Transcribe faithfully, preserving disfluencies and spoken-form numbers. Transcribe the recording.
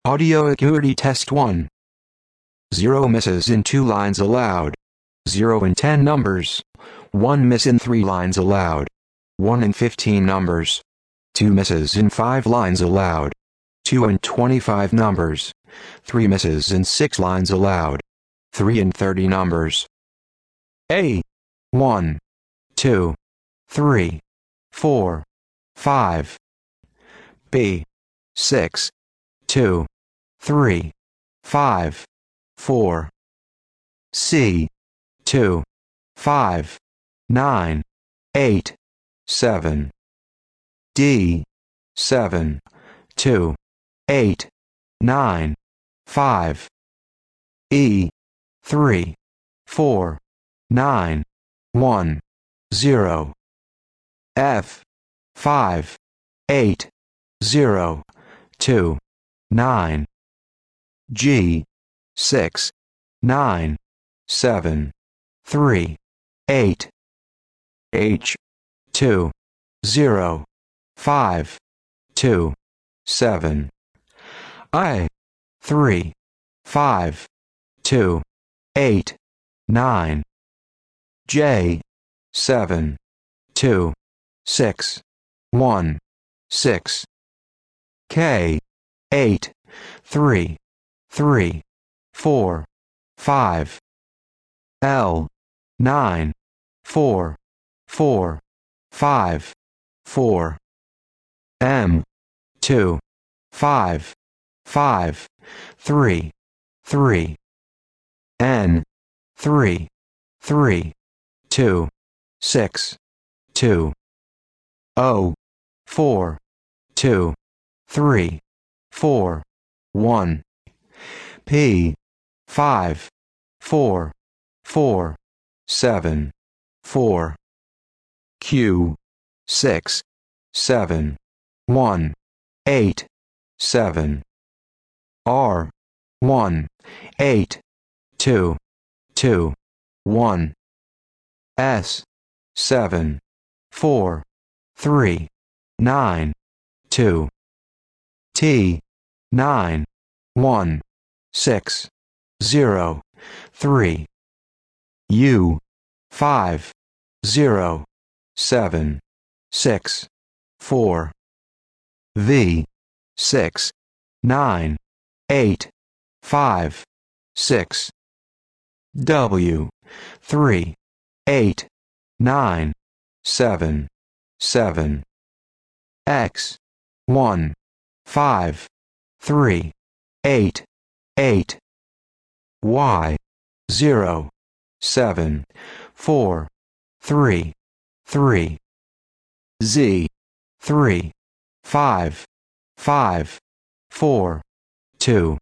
Audio Acuity Test one. zero misses in two lines allowed. zero in ten numbers. one miss in three lines allowed. one in fifteen numbers. two misses in five lines allowed. two in twenty-five numbers. three misses in six lines allowed. three in thirty numbers. A. one, two, three, four, five. B. six, two, three, five, four. C. two, five, nine, eight, seven. D. seven, two, eight, nine, five. E. three, four, nine, one, zero. F. five, eight, zero, two, nine. G. six, nine, seven, three, eight. H. two, zero, five, two, seven. I. three, five, two, eight, nine. J. seven, two, six, one, six. K. eight, three, three, four, five. L. nine, four, four, five, four. M. two, five, five, three, three. N. three, three, two, six, two. O. four, two, three, four, one. P. five, four, four, seven, four. Q. six, seven, one, eight, seven. R. one, eight, two, two, one. S. seven, four, three, nine, two. T. nine, one, six, zero, three. U. five, zero, seven, six, four. V. six, nine, eight, five, six. W. three, eight, nine, seven, seven. X. one, five, three, eight, eight. Y. zero, seven, four, three, three. Z. three, five, five, four, two.